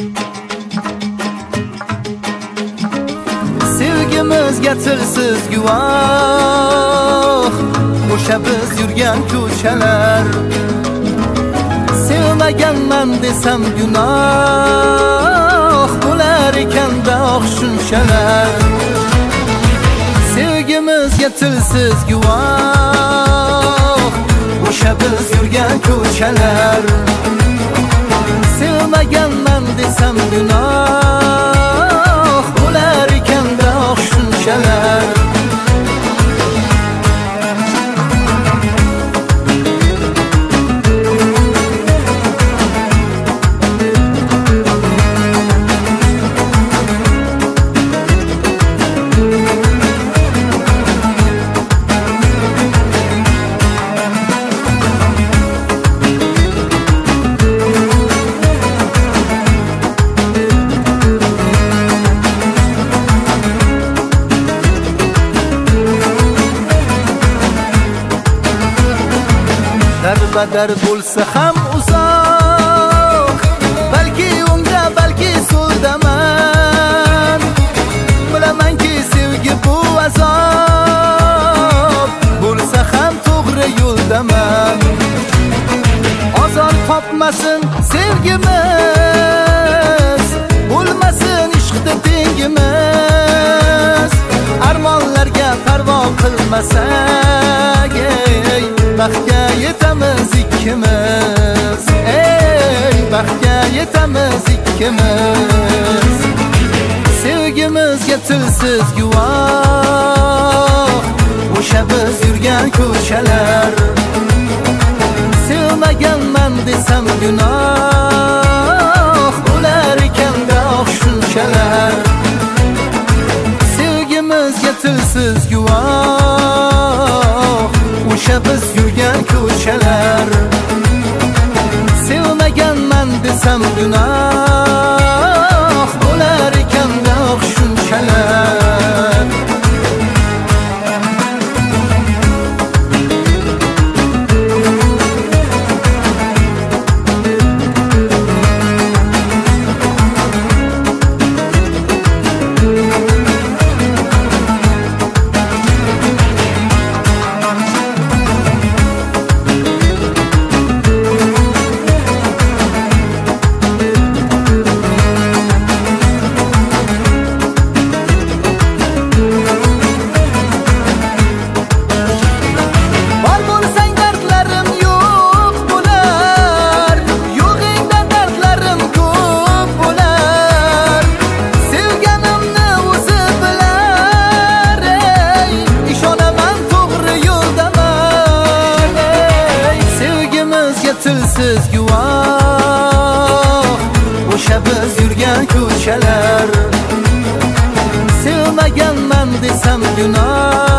Sevgimizga tilsiz guvoh o'sha biz yurgan ko'chalar. Sevmaganman desam gunoh bo'lar ekan-da shunchalar. Sevgimizga tilsiz guvoh o'sha biz yurgan ko'chalar. Sevmaganman desam gunoh bo'lar ekan-da shunchalar. Darbadar bo'lsa ham uzoq, balki o'ngda balki so'ldaman. Bilamanki sevgi bu azob, bo'lsa ham to'g'ri yo'ldaman. Ozor topmasin sevgimiz, bo'lmasin ishqda tengimiz. Armonlarga parvo qilmasak, baxtga yetamiz ikkimiz. Ey, baxtga yetamiz ikkimiz. Sevgimizga tilsiz guvoh o'sha biz yurgan ko'chalar. Sevmaganman desam gunoh bo'lar ekan-da shunchalar. Sevgimizga tilsiz guvoh o'sha biz yurgan ko'chalar. Sevmaganman desam gunoh bo'lar ekan-da shunchalar. Tilsiz guvoh o'sha biz yurgan ko'chalar. Sevmaganman desam gunoh